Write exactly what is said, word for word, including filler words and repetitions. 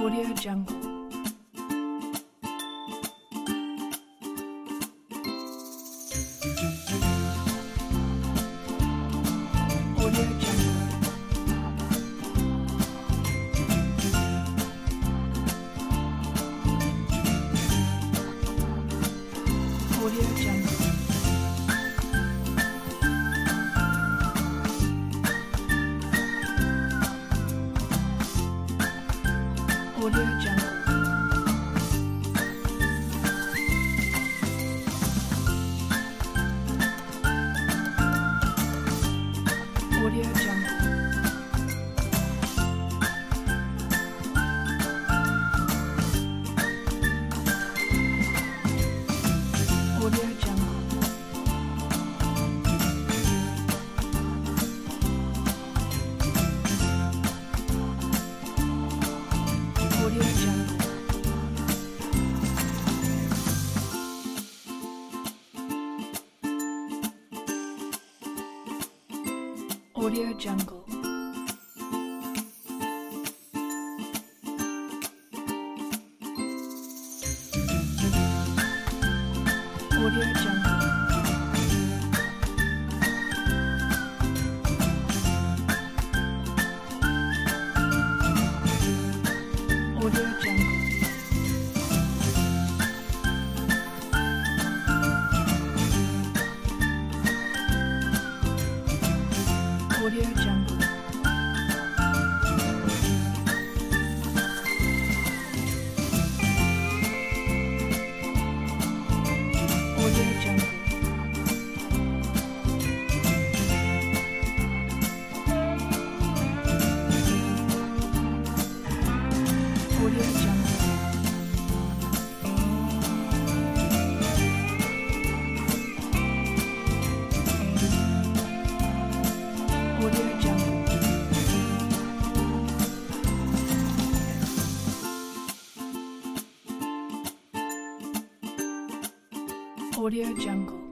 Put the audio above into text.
Audio Jungle. Audio Jungle. Audio Jungle. Audio Jungle. Audio Jungle. Audio Jungle. Audio Jungle. Audio Jungle. Audio Jungle. Audio Jungle. Audio Jungle. Audio Jungle. Audio Jungle. Audio Jungle. Audio Jungle.